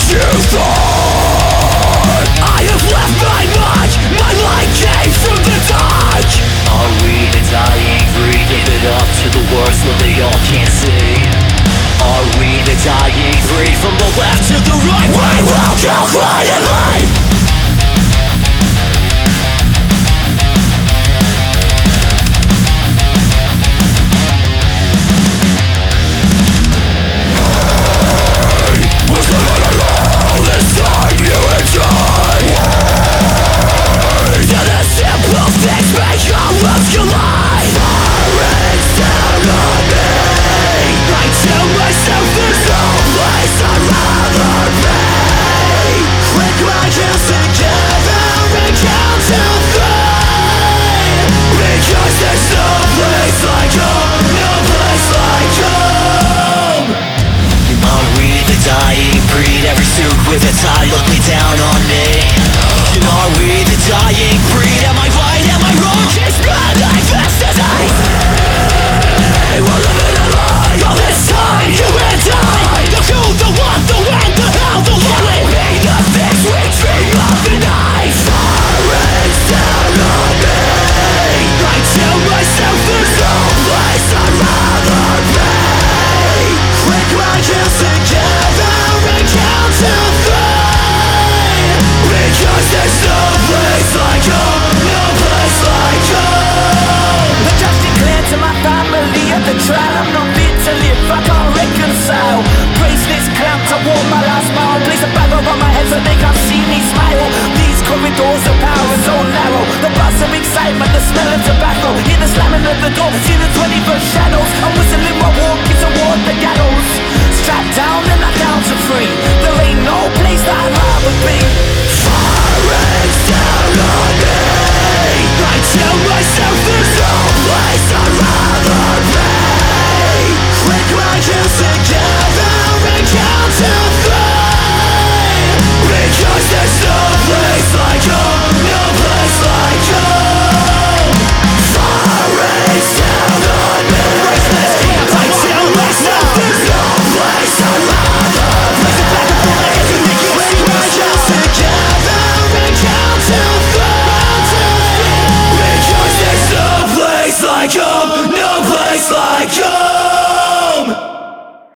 you thought I have left my mark, my light came from the dark. Are we the dying breed? Give it up to the worst so they all can't see. Are we the dying breed? From the left to the right, we will kill quietly. With a tie, look me down on me. And are we the dying breed? Am I right? Am I wrong? It's blood like fast as ice. We're living a lie. All this time you and I. The who, the what, the when, the how, the why. Killing me, the things we dream of the night. Firing's down on me. I tell myself there's no place I'd rather be. Click my heels together and count to there's no place like home, no place like home. I just declared to my family at the trial I'm not fit to live, I can't reconcile. Bracelets clamped, I wore my last mile. Place a bag over my head so they can't see me smile. These corridors of power are so narrow. The buzz of excitement, the smell of tobacco. Hear the slamming of the door, see the 21st shadows. I'm whistling my walkies toward the gallows. Strapped down and I count to free. There ain't no place that I'd rather be.